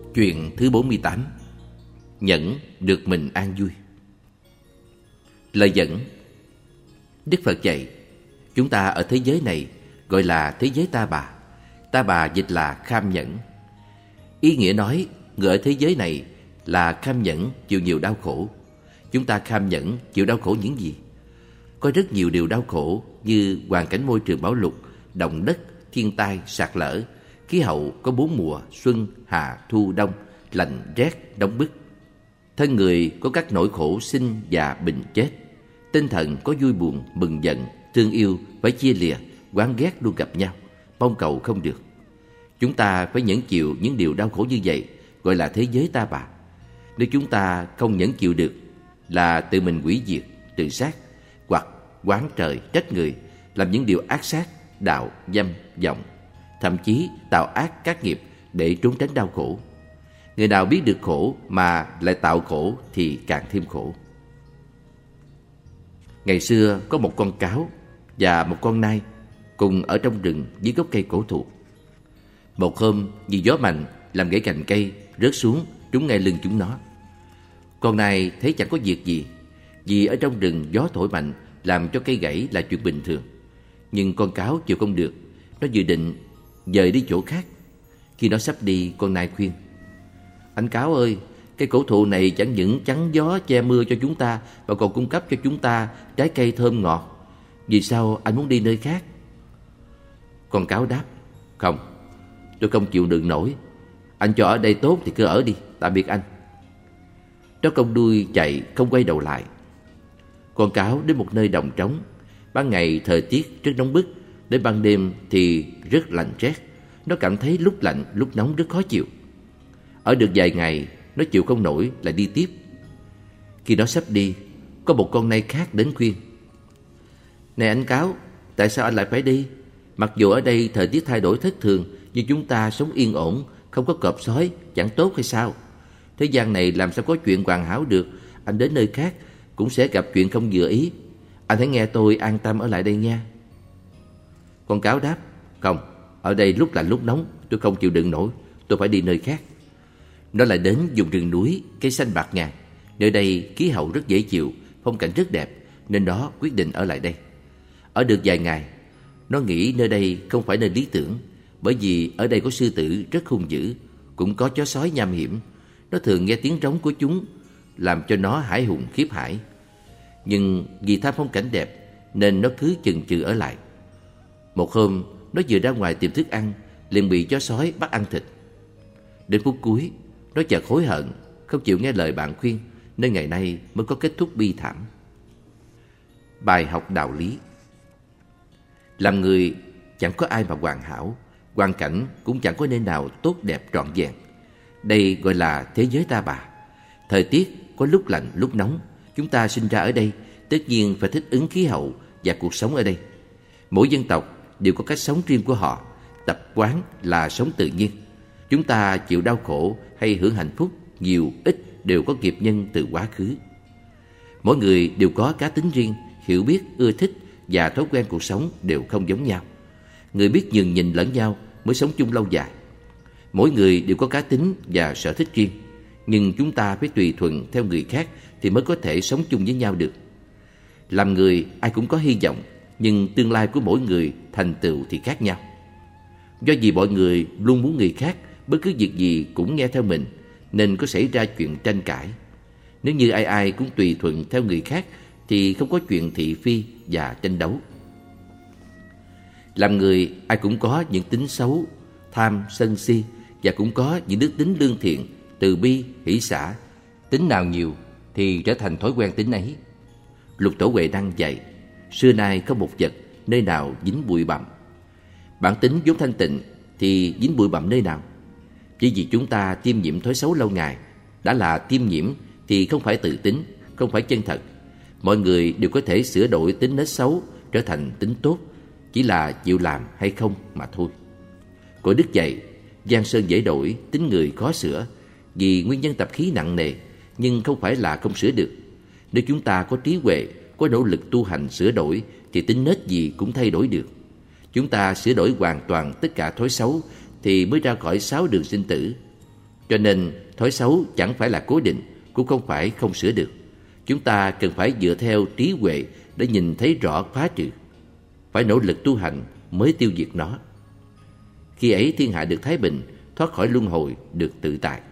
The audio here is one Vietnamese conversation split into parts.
Chuyện thứ 48. Nhẫn được mình an vui. Lời dẫn. Đức Phật dạy chúng ta ở thế giới này gọi là thế giới ta bà. Ta bà dịch là kham nhẫn. Ý nghĩa nói người ở thế giới này là kham nhẫn chịu nhiều đau khổ. Chúng ta kham nhẫn chịu đau khổ những gì? Có rất nhiều điều đau khổ như hoàn cảnh môi trường bão lụt, động đất, thiên tai, sạt lở. Khí hậu có 4 mùa: xuân, hạ, thu, đông, lạnh, rét, nóng bức. Thân người có các nỗi khổ sinh, già, bệnh, chết. Tinh thần có vui buồn, mừng giận, thương yêu, phải chia lìa, oán ghét luôn gặp nhau, mong cầu không được. Chúng ta phải nhẫn chịu những điều đau khổ như vậy, gọi là thế giới ta bà. Nếu chúng ta không nhẫn chịu được là tự mình hủy diệt, tự sát, hoặc oán trời, trách người, làm những điều ác sát, đạo, dâm, vọng, thậm chí tạo ác các nghiệp để trốn tránh đau khổ. Người nào biết được khổ mà lại tạo khổ thì càng thêm khổ. Ngày xưa có một con cáo và một con nai cùng ở trong rừng dưới gốc cây cổ thụ. Một hôm vì gió mạnh làm gãy cành cây rớt xuống trúng ngay lưng chúng nó. Con nai thấy chẳng có việc gì, vì ở trong rừng gió thổi mạnh làm cho cây gãy là chuyện bình thường. Nhưng con cáo chịu không được, nó dự định dời đi chỗ khác. Khi nó sắp đi, con nai khuyên: "Anh cáo ơi, cây cổ thụ này chẳng những chắn gió che mưa cho chúng ta mà còn cung cấp cho chúng ta trái cây thơm ngọt. Vì sao anh muốn đi nơi khác?" Con cáo đáp: "Không, tôi không chịu đựng nổi. Anh cho ở đây tốt thì cứ ở đi, tạm biệt anh." Nó cong đuôi chạy không quay đầu lại. Con cáo đến một nơi đồng trống. Ban ngày thời tiết rất nóng bức, đến ban đêm thì rất lạnh rét. Nó cảm thấy lúc lạnh lúc nóng rất khó chịu. Ở được vài ngày, nó chịu không nổi lại đi tiếp. Khi nó sắp đi, có một con nai khác đến khuyên: "Này anh cáo, tại sao anh lại phải đi? Mặc dù ở đây thời tiết thay đổi thất thường, nhưng chúng ta sống yên ổn, không có cọp sói, chẳng tốt hay sao? Thế gian này làm sao có chuyện hoàn hảo được? Anh đến nơi khác cũng sẽ gặp chuyện không vừa ý. Anh hãy nghe tôi an tâm ở lại đây nha." Con cáo đáp: "Không, ở đây lúc lạnh lúc nóng, tôi không chịu đựng nổi, tôi phải đi nơi khác." Nó lại đến vùng rừng núi, cây xanh bạt ngàn. Nơi đây khí hậu rất dễ chịu, phong cảnh rất đẹp, nên nó quyết định ở lại đây. Ở được vài ngày, nó nghĩ nơi đây không phải nơi lý tưởng, bởi vì ở đây có sư tử rất hung dữ, cũng có chó sói nham hiểm. Nó thường nghe tiếng rống của chúng, làm cho nó hãi hùng khiếp hãi. Nhưng vì tham phong cảnh đẹp nên nó cứ chần chừ ở lại. Một hôm, nó vừa ra ngoài tìm thức ăn, liền bị chó sói bắt ăn thịt. Đến phút cuối, nó chợt hối hận, không chịu nghe lời bạn khuyên, nên ngày nay mới có kết thúc bi thảm. Bài học đạo lý. Làm người chẳng có ai mà hoàn hảo, hoàn cảnh cũng chẳng có nơi nào tốt đẹp trọn vẹn. Đây gọi là thế giới ta bà. Thời tiết có lúc lạnh lúc nóng. Chúng ta sinh ra ở đây, tất nhiên phải thích ứng khí hậu và cuộc sống ở đây. Mỗi dân tộc đều có cách sống riêng của họ. Tập quán là sống tự nhiên. Chúng ta chịu đau khổ hay hưởng hạnh phúc, nhiều ít đều có nghiệp nhân từ quá khứ. Mỗi người đều có cá tính riêng, hiểu biết, ưa thích và thói quen cuộc sống đều không giống nhau. Người biết nhường nhịn lẫn nhau mới sống chung lâu dài. Mỗi người đều có cá tính và sở thích riêng, nhưng chúng ta phải tùy thuận theo người khác thì mới có thể sống chung với nhau được. Làm người ai cũng có hy vọng, nhưng tương lai của mỗi người thành tựu thì khác nhau. Do vì mọi người luôn muốn người khác bất cứ việc gì cũng nghe theo mình, nên có xảy ra chuyện tranh cãi. Nếu như ai ai cũng tùy thuận theo người khác thì không có chuyện thị phi và tranh đấu. Làm người ai cũng có những tính xấu, tham, sân si, và cũng có những đức tính lương thiện, từ bi, hỷ xả. Tính nào nhiều thì trở thành thói quen tính ấy. Lục Tổ Huệ Năng dạy: xưa nay có một vật nơi nào dính bụi bặm. Bản tính vốn thanh tịnh thì dính bụi bặm nơi nào? Chỉ vì chúng ta tiêm nhiễm thói xấu lâu ngày. Đã là tiêm nhiễm thì không phải tự tính, không phải chân thật. Mọi người đều có thể sửa đổi tính nết xấu trở thành tính tốt, chỉ là chịu làm hay không mà thôi. Cổ đức dạy: giang sơn dễ đổi, tính người khó sửa. Vì nguyên nhân tập khí nặng nề, nhưng không phải là không sửa được. Nếu chúng ta có trí huệ, có nỗ lực tu hành sửa đổi thì tính nết gì cũng thay đổi được. Chúng ta sửa đổi hoàn toàn tất cả thói xấu thì mới ra khỏi 6 đường sinh tử. Cho nên thói xấu chẳng phải là cố định, cũng không phải không sửa được. Chúng ta cần phải dựa theo trí huệ để nhìn thấy rõ phá trừ. Phải nỗ lực tu hành mới tiêu diệt nó. Khi ấy thiên hạ được thái bình, thoát khỏi luân hồi, được tự tại.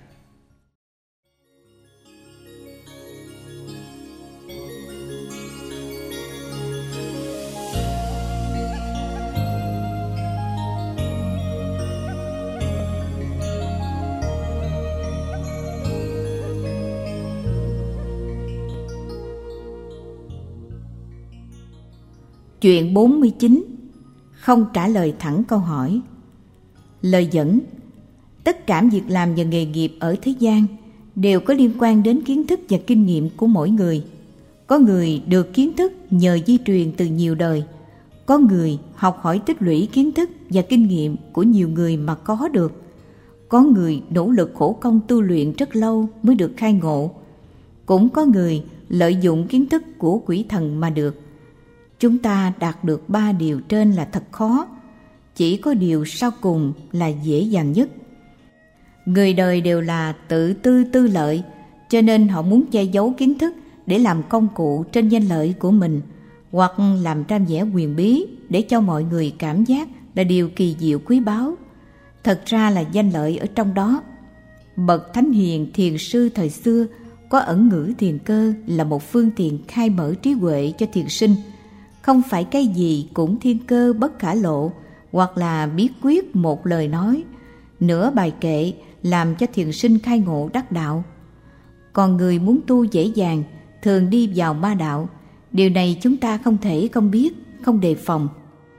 Chuyện 49. Không trả lời thẳng câu hỏi. Lời dẫn: tất cả việc làm và nghề nghiệp ở thế gian đều có liên quan đến kiến thức và kinh nghiệm của mỗi người. Có người được kiến thức nhờ di truyền từ nhiều đời. Có người học hỏi tích lũy kiến thức và kinh nghiệm của nhiều người mà có được. Có người nỗ lực khổ công tu luyện rất lâu mới được khai ngộ. Cũng có người lợi dụng kiến thức của quỷ thần mà được. Chúng ta đạt được 3 điều trên là thật khó, chỉ có điều sau cùng là dễ dàng nhất. Người đời đều là tự tư tư lợi, cho nên họ muốn che giấu kiến thức để làm công cụ trên danh lợi của mình, hoặc làm ra vẻ quyền bí để cho mọi người cảm giác là điều kỳ diệu quý báu. Thật ra là danh lợi ở trong đó. Bậc thánh hiền thiền sư thời xưa có ẩn ngữ thiền cơ là một phương tiện khai mở trí huệ cho thiền sinh. Không phải cái gì cũng thiên cơ bất khả lộ, hoặc là bí quyết một lời nói, nửa bài kệ làm cho thiền sinh khai ngộ đắc đạo. Còn người muốn tu dễ dàng thường đi vào ma đạo. Điều này chúng ta không thể không biết, không đề phòng.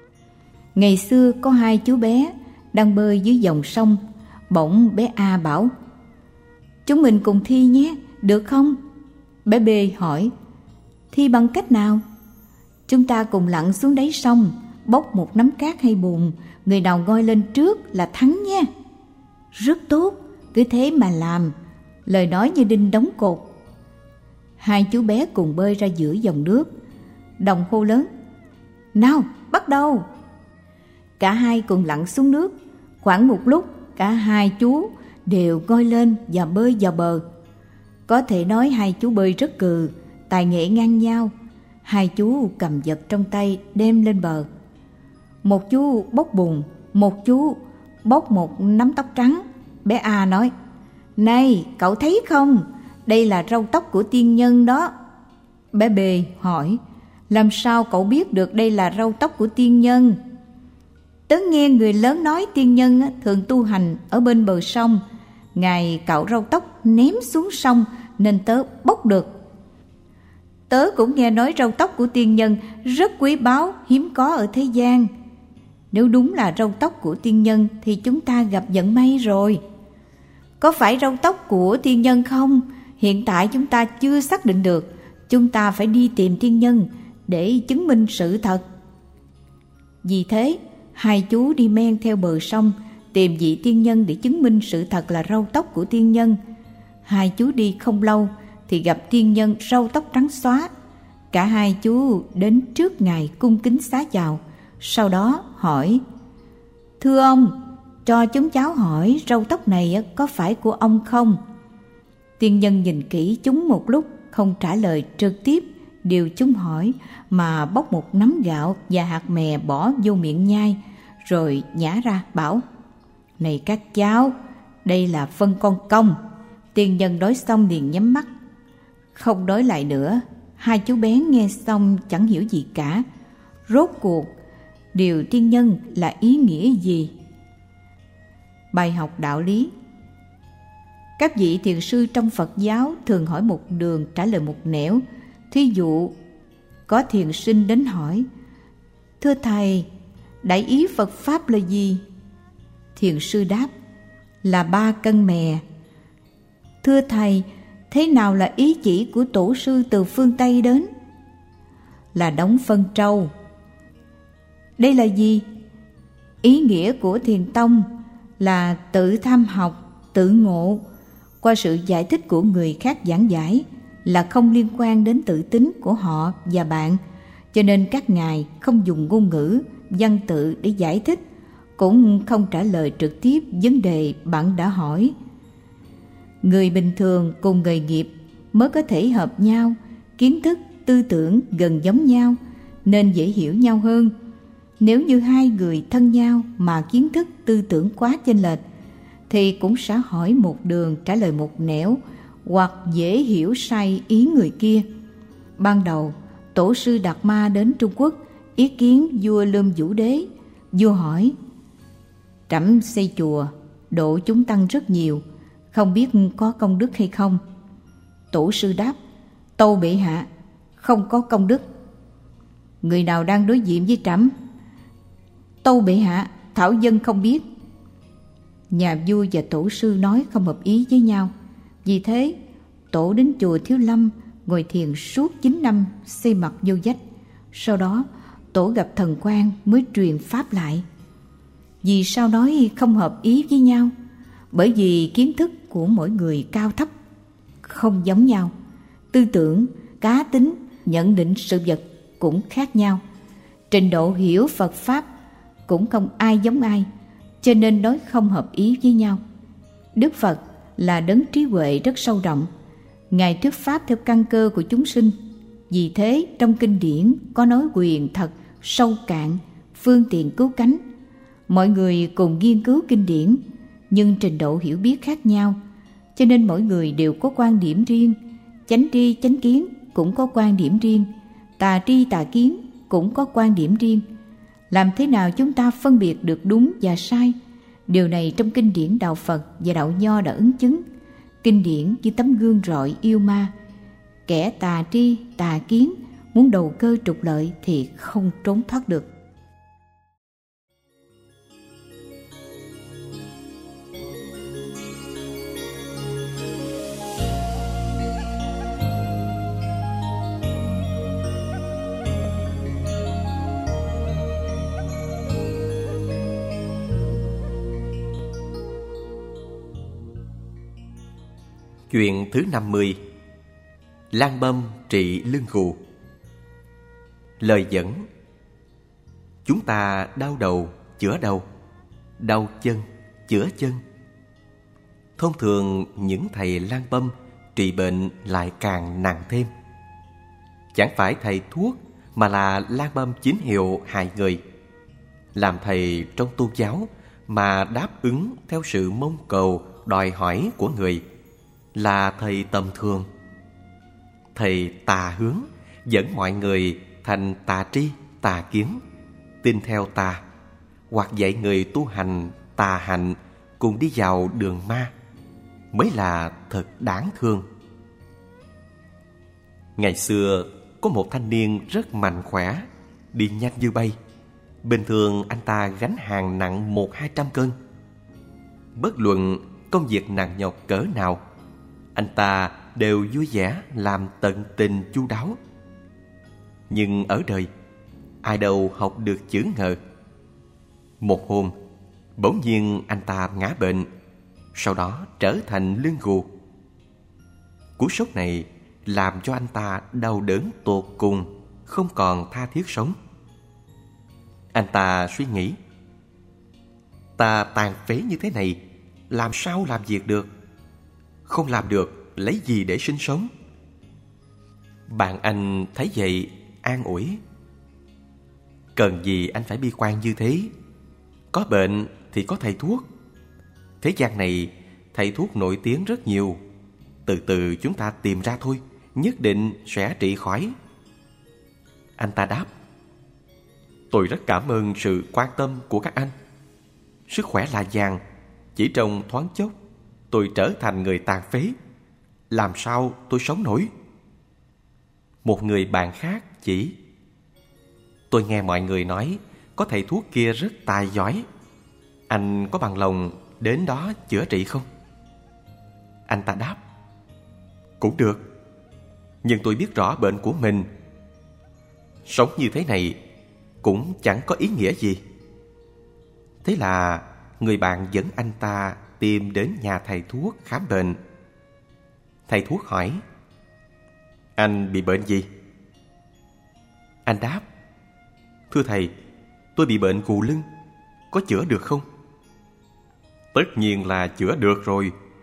Ngày xưa có 2 chú bé đang bơi dưới dòng sông. Bỗng bé A bảo: chúng mình cùng thi nhé, được không? Bé B hỏi: thi bằng cách nào? Chúng ta cùng lặn xuống đáy sông, bốc một nắm cát hay bùn, người nào ngoi lên trước là thắng nha. Rất tốt, cứ thế mà làm. Lời nói như đinh đóng cột. 2 chú bé cùng bơi ra giữa dòng nước. Đồng hô lớn: nào, bắt đầu! Cả hai cùng lặn xuống nước. Khoảng một lúc, cả 2 chú đều ngoi lên và bơi vào bờ. Có thể nói 2 chú bơi rất cừ, tài nghệ ngang nhau. 2 chú cầm vật trong tay đem lên bờ. Một chú bốc bùn, một chú bốc một nắm tóc trắng. Bé A nói: này, cậu thấy không? Đây là râu tóc của tiên nhân đó. Bé B hỏi: làm sao cậu biết được đây là râu tóc của tiên nhân? Tớ nghe người lớn nói tiên nhân thường tu hành ở bên bờ sông. Ngài cạo râu tóc ném xuống sông nên tớ bốc được. Tớ cũng nghe nói râu tóc của tiên nhân rất quý báu, hiếm có ở thế gian. Nếu đúng là râu tóc của tiên nhân thì chúng ta gặp vận may rồi. Có phải râu tóc của tiên nhân không? Hiện tại chúng ta chưa xác định được. Chúng ta phải đi tìm tiên nhân để chứng minh sự thật. Vì thế, 2 chú đi men theo bờ sông tìm vị tiên nhân để chứng minh sự thật là râu tóc của tiên nhân. 2 chú đi không lâu thì gặp tiên nhân râu tóc trắng xóa. Cả 2 chú đến trước ngài cung kính xá chào. Sau đó hỏi: thưa ông, cho chúng cháu hỏi râu tóc này có phải của ông không? Tiên nhân nhìn kỹ chúng một lúc, không trả lời trực tiếp điều chúng hỏi, mà bóc một nắm gạo và hạt mè bỏ vô miệng nhai, rồi nhả ra bảo: này các cháu, đây là phân con công. Tiên nhân nói xong liền nhắm mắt, không nói lại nữa. 2 chú bé nghe xong chẳng hiểu gì cả. Rốt cuộc điều tiên nhân là ý nghĩa gì? Bài học đạo lý. Các vị thiền sư trong Phật giáo thường hỏi một đường trả lời một nẻo. Thí dụ, có thiền sinh đến hỏi: thưa thầy, đại ý Phật Pháp là gì? Thiền sư đáp: là 3 cân mè. Thưa thầy, thế nào là ý chỉ của tổ sư từ phương Tây đến? Là đóng phân trâu. Đây là gì? Ý nghĩa của thiền tông là tự tham học, tự ngộ. Qua sự giải thích của người khác giảng giải là không liên quan đến tự tính của họ và bạn, cho nên các ngài không dùng ngôn ngữ, văn tự để giải thích, cũng không trả lời trực tiếp vấn đề bạn đã hỏi. Người bình thường cùng nghề nghiệp mới có thể hợp nhau, kiến thức, tư tưởng gần giống nhau nên dễ hiểu nhau hơn. Nếu như hai người thân nhau mà kiến thức, tư tưởng quá chênh lệch thì cũng sẽ hỏi một đường trả lời một nẻo, hoặc dễ hiểu sai ý người kia. Ban đầu, tổ sư Đạt Ma đến Trung Quốc ý kiến vua Lương Vũ Đế. Vua hỏi: trẫm xây chùa độ chúng tăng rất nhiều, không biết có công đức hay không? Tổ sư đáp: tâu bệ hạ, không có công đức. Người nào đang đối diện với trẫm? Tâu bệ hạ, thảo dân không biết. Nhà vua và tổ sư nói không hợp ý với nhau. Vì thế, tổ đến chùa Thiếu Lâm ngồi thiền suốt 9 năm, xây mặt vô vách. Sau đó, tổ gặp thần quan mới truyền pháp lại. Vì sao nói không hợp ý với nhau? Bởi vì kiến thức của mỗi người cao thấp không giống nhau, tư tưởng, cá tính, nhận định sự vật cũng khác nhau, trình độ hiểu Phật Pháp cũng không ai giống ai, cho nên nói không hợp ý với nhau. Đức Phật là đấng trí huệ rất sâu rộng, Ngài thuyết pháp theo căn cơ của chúng sinh. Vì thế trong kinh điển có nói quyền thật, sâu cạn, phương tiện cứu cánh. Mọi người cùng nghiên cứu kinh điển, nhưng trình độ hiểu biết khác nhau, cho nên mỗi người đều có quan điểm riêng. Chánh tri chánh kiến cũng có quan điểm riêng, tà tri tà kiến cũng có quan điểm riêng. Làm thế nào chúng ta phân biệt được đúng và sai? Điều này trong kinh điển đạo Phật và đạo Nho đã ứng chứng. Kinh điển như tấm gương rọi yêu ma. Kẻ tà tri tà kiến muốn đầu cơ trục lợi thì không trốn thoát được. Chuyện thứ 50: Lan Bâm trị lưng gù. Lời dẫn: chúng ta đau đầu chữa đầu, đau chân chữa chân. Thông thường những thầy Lan Bâm trị bệnh lại càng nặng thêm. Chẳng phải thầy thuốc mà là Lan Bâm chính hiệu hại người. Làm thầy trong tôn giáo mà đáp ứng theo sự mong cầu đòi hỏi của người là thầy tầm thường. Thầy tà hướng dẫn mọi người thành tà tri tà kiến, tin theo tà, hoặc dạy người tu hành tà hạnh cùng đi vào đường ma, mới là thật đáng thương. Ngày xưa có một thanh niên rất mạnh khỏe, đi nhanh như bay. Bình thường anh ta gánh hàng nặng 100-200 cân. Bất luận công việc nặng nhọc cỡ nào, anh ta đều vui vẻ làm tận tình chu đáo. Nhưng ở đời, ai đâu học được chữ ngờ. Một hôm, bỗng nhiên anh ta ngã bệnh, sau đó trở thành lưng gù. Cú sốc này làm cho anh ta đau đớn tột cùng, không còn tha thiết sống. Anh ta suy nghĩ: ta tàn phế như thế này, làm sao làm việc được? Không làm được, lấy gì để sinh sống? Bạn anh thấy vậy an ủi: cần gì anh phải bi quan như thế? Có bệnh thì có thầy thuốc. Thế gian này thầy thuốc nổi tiếng rất nhiều. Từ từ chúng ta tìm ra thôi, nhất định sẽ trị khỏi. Anh ta đáp: tôi rất cảm ơn sự quan tâm của các anh. Sức khỏe là vàng, chỉ trong thoáng chốc tôi trở thành người tàn phế. Làm sao tôi sống nổi? Một người bạn khác chỉ: tôi nghe mọi người nói có thầy thuốc kia rất tài giỏi. Anh có bằng lòng đến đó chữa trị không? Anh ta đáp: cũng được, nhưng tôi biết rõ bệnh của mình. Sống như thế này cũng chẳng có ý nghĩa gì. Thế là người bạn dẫn anh ta tìm đến nhà thầy thuốc khám bệnh. Thầy thuốc hỏi: anh bị bệnh gì? Anh đáp: thưa thầy, tôi bị bệnh gù lưng, có chữa được không? Tất nhiên là chữa được rồi.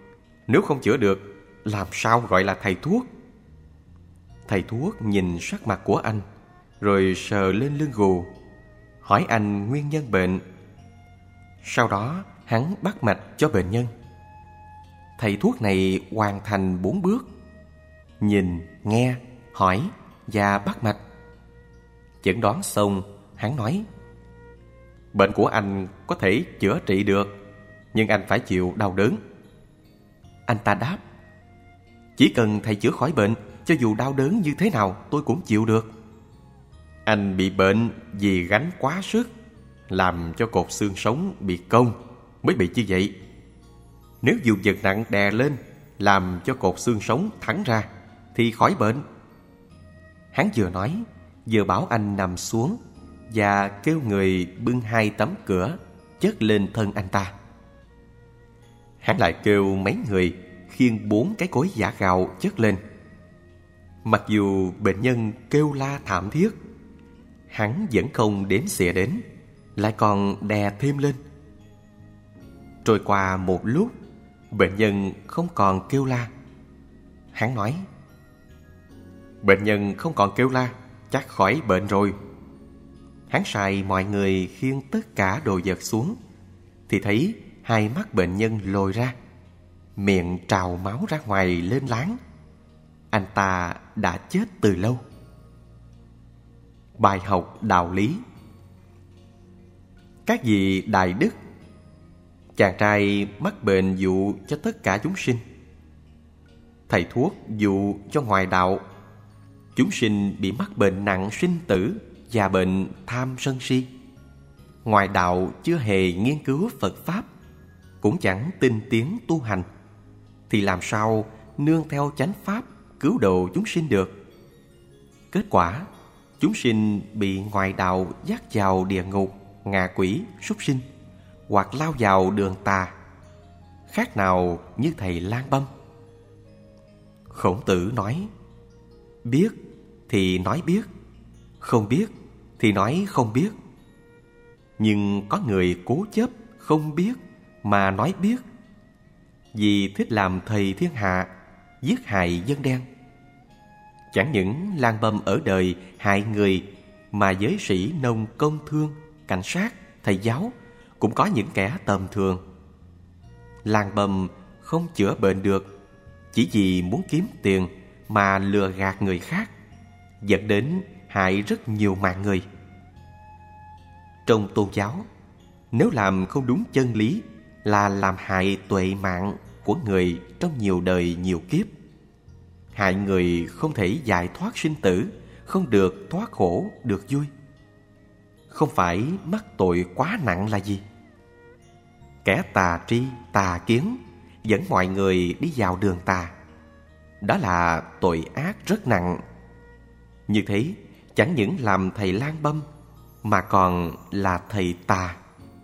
Nếu không chữa được, làm sao gọi là thầy thuốc? Thầy thuốc nhìn sắc mặt của anh, rồi sờ lên lưng gù, hỏi anh nguyên nhân bệnh. Sau đó hắn bắt mạch cho bệnh nhân. Thầy thuốc này hoàn thành 4 bước: nhìn, nghe, hỏi và bắt mạch. Chẩn đoán xong, hắn nói: bệnh của anh có thể chữa trị được, nhưng anh phải chịu đau đớn. Anh ta đáp: chỉ cần thầy chữa khỏi bệnh, cho dù đau đớn như thế nào tôi cũng chịu được. Anh bị bệnh vì gánh quá sức, làm cho cột xương sống bị cong mới bị như vậy. Nếu dùng vật nặng đè lên, làm cho cột xương sống thẳng ra, thì khỏi bệnh. Hắn vừa nói, vừa bảo anh nằm xuống và kêu người bưng 2 tấm cửa chất lên thân anh ta. Hắn lại kêu mấy người khiêng 4 cái cối giã gạo chất lên. Mặc dù bệnh nhân kêu la thảm thiết, hắn vẫn không đếm xỉa đến, lại còn đè thêm lên. Trôi qua một lúc, bệnh nhân không còn kêu la. Hắn nói: bệnh nhân không còn kêu la, chắc khỏi bệnh rồi. Hắn sai mọi người khiêng tất cả đồ vật xuống, thì thấy 2 mắt bệnh nhân lồi ra, miệng trào máu ra ngoài lên láng. Anh ta đã chết từ lâu. Bài học đạo lý. Các vị đại đức, chàng trai mắc bệnh dụ cho tất cả chúng sinh. Thầy thuốc dụ cho ngoài đạo. Chúng sinh bị mắc bệnh nặng sinh tử và bệnh tham sân si. Ngoài đạo chưa hề nghiên cứu Phật Pháp, cũng chẳng tinh tiến tu hành, thì làm sao nương theo chánh Pháp cứu độ chúng sinh được? Kết quả, chúng sinh bị ngoại đạo dắt vào địa ngục, ngạ quỷ, súc sinh, hoặc lao vào đường tà, khác nào như thầy Lang Băm. Khổng Tử nói: biết thì nói biết, không biết thì nói không biết. Nhưng có người cố chấp không biết mà nói biết, vì thích làm thầy thiên hạ, giết hại dân đen. Chẳng những Lang Băm ở đời hại người, mà giới sĩ nông công thương, cảnh sát, thầy giáo cũng có những kẻ tầm thường. Lang Băm không chữa bệnh được, chỉ vì muốn kiếm tiền mà lừa gạt người khác, dẫn đến hại rất nhiều mạng người. Trong tôn giáo, nếu làm không đúng chân lý là làm hại tuệ mạng của người trong nhiều đời nhiều kiếp. Hại người không thể giải thoát sinh tử, không được thoát khổ được vui. Không phải mắc tội quá nặng là gì? Kẻ tà tri, tà kiến dẫn mọi người đi vào đường tà, đó là tội ác rất nặng. Như thế, chẳng những làm thầy Lang Băm, mà còn là thầy tà.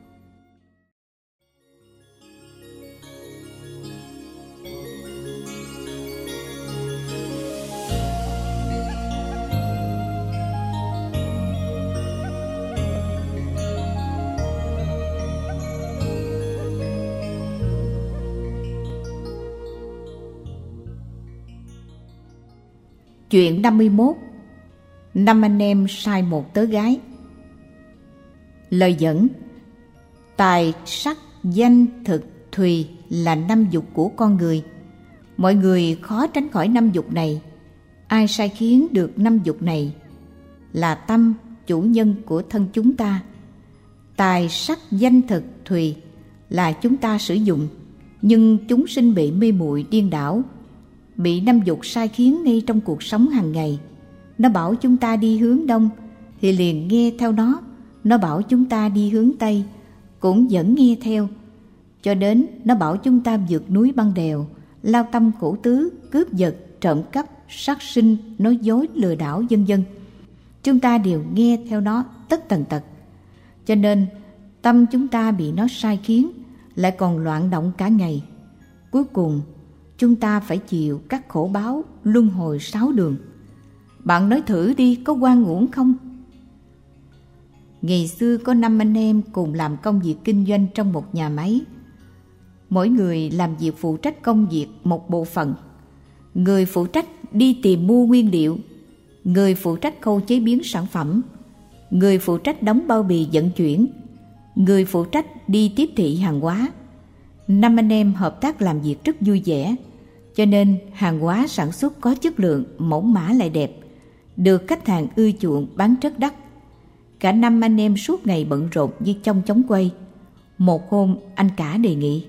Chuyện 51. 5 anh em sai một tớ gái. Lời dẫn: tài, sắc, danh, thực, thùy là 5 dục của con người. Mọi người khó tránh khỏi 5 dục này. Ai sai khiến được 5 dục này? Là tâm, chủ nhân của thân chúng ta. Tài, sắc, danh, thực, thùy là chúng ta sử dụng, nhưng chúng sinh bị mê muội điên đảo, bị 5 dục sai khiến ngay trong cuộc sống hàng ngày. Nó bảo chúng ta đi hướng đông thì liền nghe theo nó. Nó bảo chúng ta đi hướng tây cũng vẫn nghe theo. Cho đến nó bảo chúng ta vượt núi băng đèo, lao tâm khổ tứ, cướp giật, trộm cắp, sát sinh, nói dối, lừa đảo, vân vân. Chúng ta đều nghe theo nó tất tần tật. Cho nên tâm chúng ta bị nó sai khiến, lại còn loạn động cả ngày. Cuối cùng chúng ta phải chịu các khổ báo luân hồi 6 đường. Bạn nói thử đi, có oan uổng không? Ngày xưa có 5 anh em cùng làm công việc kinh doanh trong một nhà máy. Mỗi người làm việc phụ trách công việc một bộ phận. Người phụ trách đi tìm mua nguyên liệu, người phụ trách khâu chế biến sản phẩm, người phụ trách đóng bao bì vận chuyển, người phụ trách đi tiếp thị hàng hóa. 5 anh em hợp tác làm việc rất vui vẻ, cho nên hàng hóa sản xuất có chất lượng, mẫu mã lại đẹp, được khách hàng ưa chuộng, bán rất đắt. Cả 5 anh em suốt ngày bận rộn như trong chóng quay. Một hôm anh cả đề nghị: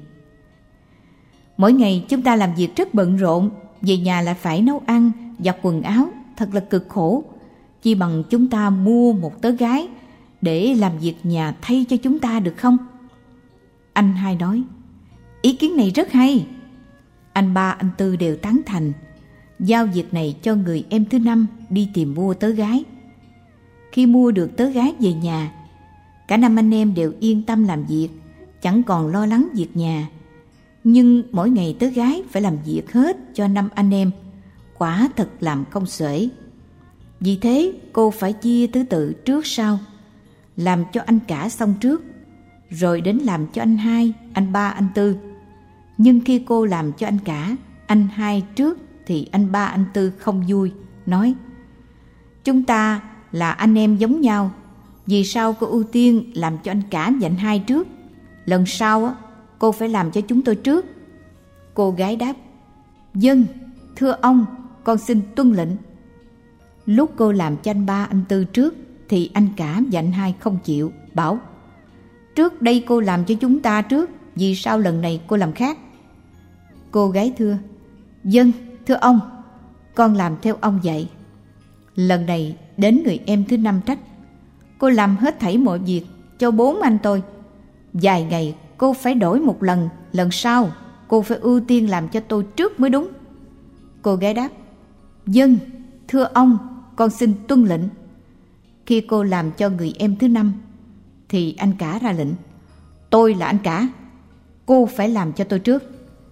mỗi ngày chúng ta làm việc rất bận rộn, về nhà lại phải nấu ăn, giặt quần áo, thật là cực khổ. Chi bằng chúng ta mua một tớ gái để làm việc nhà thay cho chúng ta được không? Anh hai nói: ý kiến này rất hay. Anh ba, anh tư đều tán thành, giao việc này cho người em thứ 5 đi tìm mua tớ gái. Khi mua được tớ gái về nhà, cả 5 anh em đều yên tâm làm việc, chẳng còn lo lắng việc nhà. Nhưng mỗi ngày tớ gái phải làm việc hết cho 5 anh em, quả thật làm không xuể. Vì thế cô phải chia thứ tự trước sau, làm cho anh cả xong trước, rồi đến làm cho anh hai, anh ba, anh tư. Nhưng khi cô làm cho anh cả, anh hai trước thì anh ba, anh tư không vui, nói: chúng ta là anh em giống nhau, vì sao cô ưu tiên làm cho anh cả và anh hai trước? Lần sau cô phải làm cho chúng tôi trước. Cô gái đáp: vâng, thưa ông, con xin tuân lệnh. Lúc cô làm cho anh ba, anh tư trước thì anh cả và anh hai không chịu, bảo: trước đây cô làm cho chúng ta trước, vì sao lần này cô làm khác? Cô gái thưa: vâng, thưa ông, con làm theo ông dạy. Lần này đến người em thứ 5 trách: cô làm hết thảy mọi việc cho 4 anh tôi. Vài ngày cô phải đổi một lần, lần sau cô phải ưu tiên làm cho tôi trước mới đúng. Cô gái đáp: vâng, thưa ông, con xin tuân lệnh. Khi cô làm cho người em thứ 5 thì anh cả ra lệnh: tôi là anh cả, cô phải làm cho tôi trước.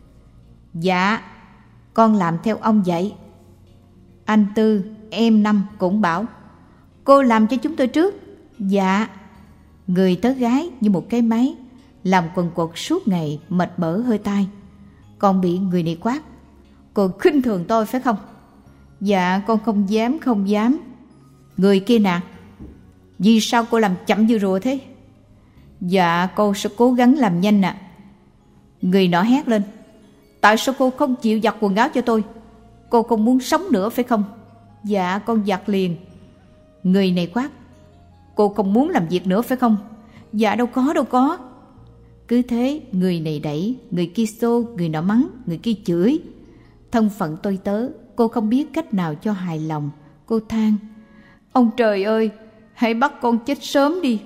Dạ, con làm theo ông dạy. Anh tư, em 5 cũng bảo: cô làm cho chúng tôi trước. Dạ. Người tớ gái như một cái máy, làm quần quật suốt ngày, mệt bở hơi tai. Còn bị người này quát: cô khinh thường tôi phải không? Dạ, con không dám. Người kia nè: vì sao cô làm chậm như rùa thế? Dạ, cô sẽ cố gắng làm nhanh ạ. Người nọ hét lên: tại sao cô không chịu giặt quần áo cho tôi? Cô không muốn sống nữa phải không? Dạ, con giặt liền. Người này quát: cô không muốn làm việc nữa phải không? Dạ, đâu có. Cứ thế người này đẩy, người kia xô, người nọ mắng, người kia chửi. Thân phận tôi tớ, cô không biết cách nào cho hài lòng. Cô than: ông trời ơi, hãy bắt con chết sớm đi.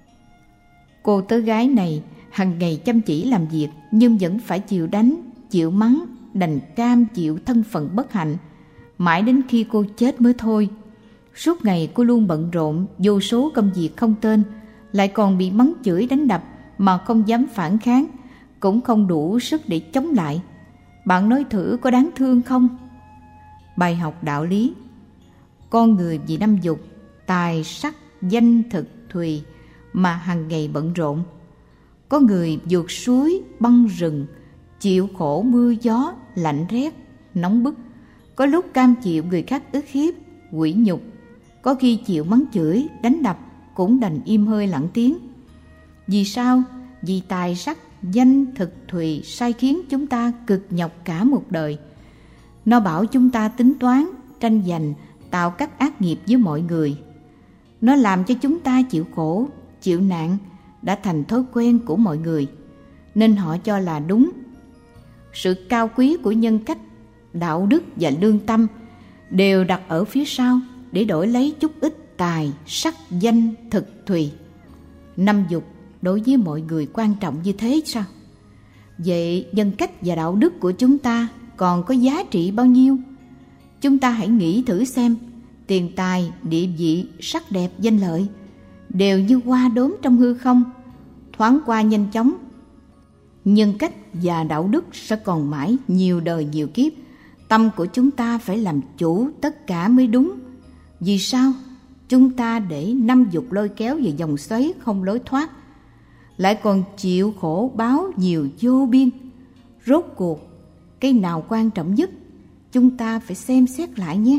Cô tớ gái này hàng ngày chăm chỉ làm việc, nhưng vẫn phải chịu đánh, chịu mắng, đành cam chịu thân phận bất hạnh, mãi đến khi cô chết mới thôi. Suốt ngày cô luôn bận rộn, vô số công việc không tên, lại còn bị mắng chửi đánh đập mà không dám phản kháng, cũng không đủ sức để chống lại. Bạn nói thử có đáng thương không? Bài học đạo lý: con người vì 5 dục, tài sắc danh thực thùy mà hàng ngày bận rộn. Có người vượt suối băng rừng, chịu khổ mưa gió lạnh rét nóng bức, có lúc cam chịu người khác ức hiếp quỷ nhục, có khi chịu mắng chửi đánh đập cũng đành im hơi lặng tiếng. Vì sao? Vì tài sắc danh thực thùy sai khiến chúng ta cực nhọc cả một đời. Nó bảo chúng ta tính toán, tranh giành, tạo các ác nghiệp với mọi người. Nó làm cho chúng ta chịu khổ, chịu nạn, đã thành thói quen của mọi người, nên họ cho là đúng. Sự cao quý của nhân cách, đạo đức và lương tâm đều đặt ở phía sau để đổi lấy chút ít tài, sắc, danh, thực, thùy. 5 dục đối với mọi người quan trọng như thế sao? Vậy nhân cách và đạo đức của chúng ta còn có giá trị bao nhiêu? Chúng ta hãy nghĩ thử xem, tiền tài, địa vị, sắc đẹp, danh lợi đều như hoa đốm trong hư không, thoáng qua nhanh chóng. Nhân cách và đạo đức sẽ còn mãi nhiều đời nhiều kiếp. Tâm của chúng ta phải làm chủ tất cả mới đúng. Vì sao? Chúng ta để 5 dục lôi kéo về dòng xoáy không lối thoát, lại còn chịu khổ báo nhiều vô biên. Rốt cuộc, cái nào quan trọng nhất? Chúng ta phải xem xét lại nhé.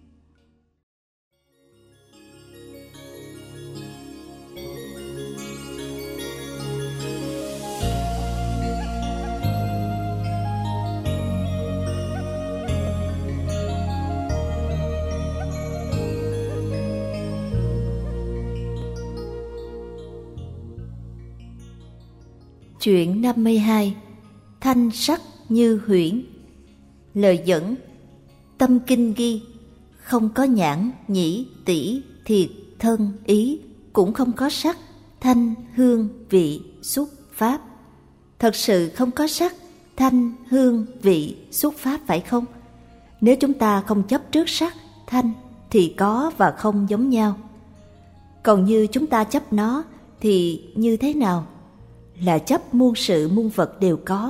Chuyện 52. Thanh sắc như huyễn. Lời dẫn: tâm kinh ghi, không có nhãn, nhĩ, tỷ, thiệt, thân, ý, cũng không có sắc, thanh, hương, vị, xúc, pháp. Thật sự không có sắc, thanh, hương, vị, xúc, pháp phải không? Nếu chúng ta không chấp trước sắc, thanh thì có và không giống nhau. Còn như chúng ta chấp nó thì như thế nào? Là chấp muôn sự muôn vật đều có.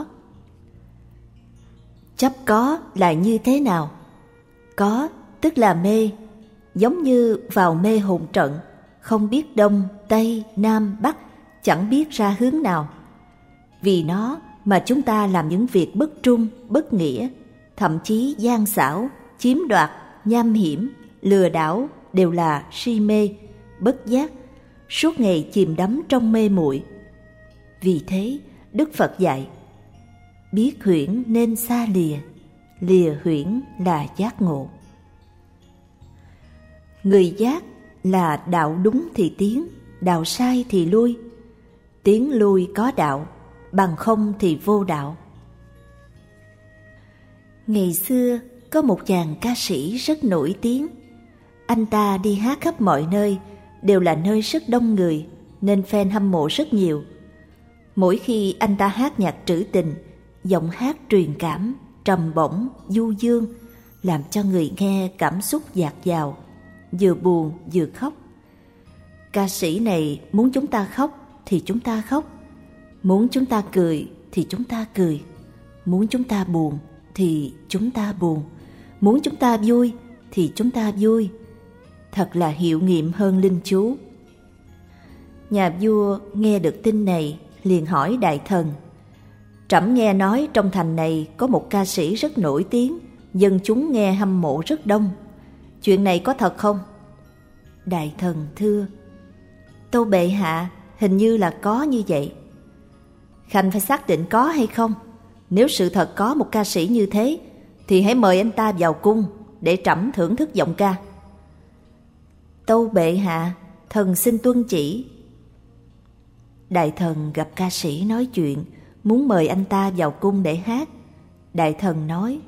Chấp có là như thế nào? Có tức là mê, giống như vào mê hồn trận, không biết đông, tây, nam, bắc, chẳng biết ra hướng nào. Vì nó mà chúng ta làm những việc bất trung, bất nghĩa, thậm chí gian xảo, chiếm đoạt, nham hiểm, lừa đảo đều là si mê, bất giác, suốt ngày chìm đắm trong mê muội. Vì thế, Đức Phật dạy: biết huyễn nên xa lìa, lìa huyễn là giác ngộ. Người giác là đạo đúng thì tiến, đạo sai thì lui. Tiến lui có đạo, bằng không thì vô đạo. Ngày xưa có một chàng ca sĩ rất nổi tiếng. Anh ta đi hát khắp mọi nơi, đều là nơi rất đông người, nên fan hâm mộ rất nhiều. Mỗi khi anh ta hát nhạc trữ tình, giọng hát truyền cảm, trầm bổng, du dương, làm cho người nghe cảm xúc dạt dào, vừa buồn vừa khóc. Ca sĩ này muốn chúng ta khóc thì chúng ta khóc, muốn chúng ta cười thì chúng ta cười, muốn chúng ta buồn thì chúng ta buồn, muốn chúng ta vui thì chúng ta vui. Thật là hiệu nghiệm hơn linh chú. Nhà vua nghe được tin này liền hỏi đại thần: trẫm nghe nói trong thành này có một ca sĩ rất nổi tiếng, dân chúng nghe hâm mộ rất đông. Chuyện này có thật không? Đại thần thưa: tâu bệ hạ, hình như là có như vậy. Khanh phải xác định có hay không. Nếu sự thật có một ca sĩ như thế thì hãy mời anh ta vào cung để trẫm thưởng thức giọng ca. Tâu bệ hạ, thần xin tuân chỉ. Đại thần gặp ca sĩ nói chuyện, muốn mời anh ta vào cung để hát. Đại thần nói: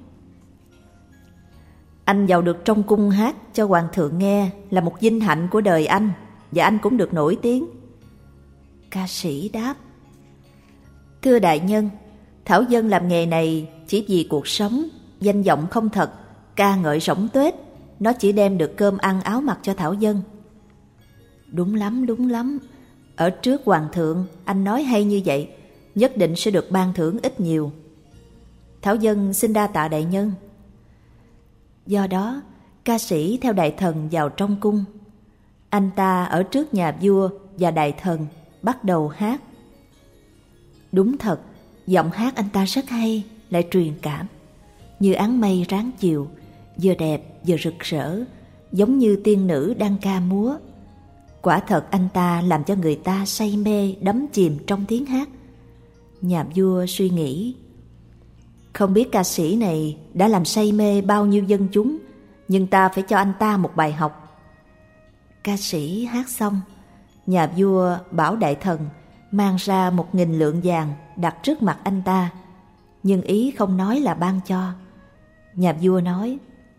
anh vào được trong cung hát cho hoàng thượng nghe là một vinh hạnh của đời anh, và anh cũng được nổi tiếng. Ca sĩ đáp: thưa đại nhân, thảo dân làm nghề này chỉ vì cuộc sống, danh vọng không thật, ca ngợi rỗng tuếch, nó chỉ đem được cơm ăn áo mặc cho thảo dân. Đúng lắm, đúng lắm. Ở trước hoàng thượng anh nói hay như vậy, nhất định sẽ được ban thưởng ít nhiều. Thảo dân xin đa tạ đại nhân. Do đó, ca sĩ theo đại thần vào trong cung. Anh ta ở trước nhà vua và đại thần bắt đầu hát. Đúng thật, giọng hát anh ta rất hay, lại truyền cảm, như áng mây ráng chiều, vừa đẹp vừa rực rỡ, giống như tiên nữ đang ca múa. Quả thật anh ta làm cho người ta say mê đắm chìm trong tiếng hát. Nhà vua suy nghĩ: không biết ca sĩ này đã làm say mê bao nhiêu dân chúng, nhưng ta phải cho anh ta một bài học. Ca sĩ hát xong, nhà vua bảo đại thần mang ra 1.000 lượng vàng đặt trước mặt anh ta, nhưng ý không nói là ban cho. Nhà vua nói: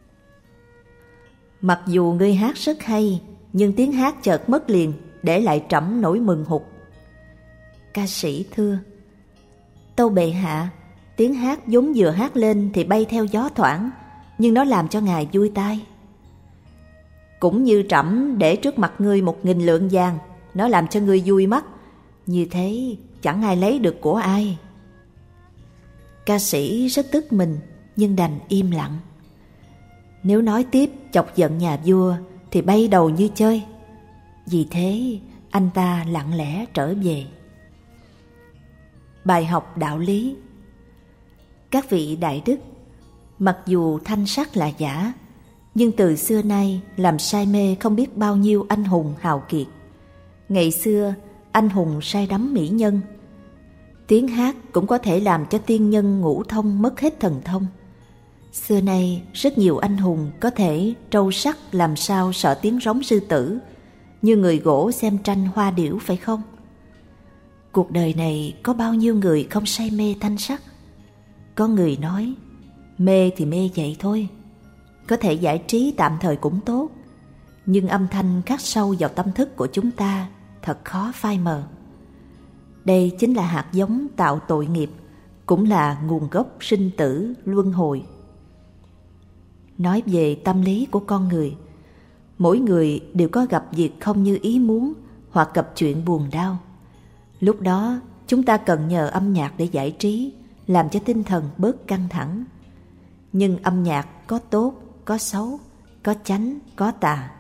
mặc dù ngươi hát rất hay, nhưng tiếng hát chợt mất liền, để lại trẫm nỗi mừng hụt. Ca sĩ thưa: tâu bệ hạ, tiếng hát vốn vừa hát lên thì bay theo gió thoảng, nhưng nó làm cho ngài vui tai. Cũng như trẫm để trước mặt ngươi 1.000 lượng vàng, nó làm cho ngươi vui mắt, như thế chẳng ai lấy được của ai. Ca sĩ rất tức mình, nhưng đành im lặng. Nếu nói tiếp chọc giận nhà vua thì bay đầu như chơi. Vì thế anh ta lặng lẽ trở về. Bài học đạo lý: Các vị đại đức, mặc dù thanh sắc là giả, nhưng từ xưa nay làm say mê không biết bao nhiêu anh hùng hào kiệt. Ngày xưa anh hùng say đắm mỹ nhân, tiếng hát cũng có thể làm cho tiên nhân ngũ thông mất hết thần thông. Xưa nay rất nhiều anh hùng có thể trâu sắc làm sao sợ tiếng rống sư tử, như người gỗ xem tranh hoa điểu, phải không? Cuộc đời này có bao nhiêu người không say mê thanh sắc? Có người nói, mê thì mê vậy thôi, có thể giải trí tạm thời cũng tốt, nhưng âm thanh khắc sâu vào tâm thức của chúng ta thật khó phai mờ. Đây chính là hạt giống tạo tội nghiệp, cũng là nguồn gốc sinh tử luân hồi. Nói về tâm lý của con người, mỗi người đều có gặp việc không như ý muốn hoặc gặp chuyện buồn đau. Lúc đó chúng ta cần nhờ âm nhạc để giải trí, làm cho tinh thần bớt căng thẳng. Nhưng âm nhạc có tốt, có xấu, có chánh, có tà.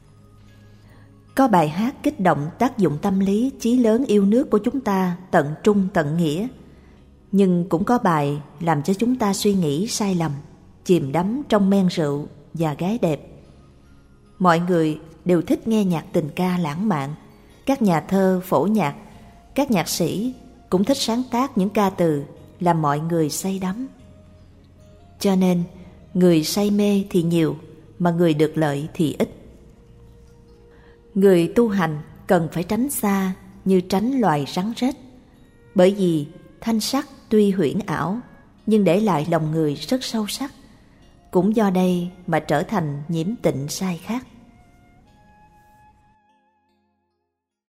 Có bài hát kích động tác dụng tâm lý chí lớn yêu nước của chúng ta tận trung tận nghĩa, nhưng cũng có bài làm cho chúng ta suy nghĩ sai lầm, chìm đắm trong men rượu và gái đẹp. Mọi người đều thích nghe nhạc tình ca lãng mạn, các nhà thơ phổ nhạc, các nhạc sĩ cũng thích sáng tác những ca từ làm mọi người say đắm. Cho nên người say mê thì nhiều, mà người được lợi thì ít. Người tu hành cần phải tránh xa như tránh loài rắn rết, bởi vì thanh sắc tuy huyễn ảo nhưng để lại lòng người rất sâu sắc. Cũng do đây mà trở thành nhiễm tịnh sai khác.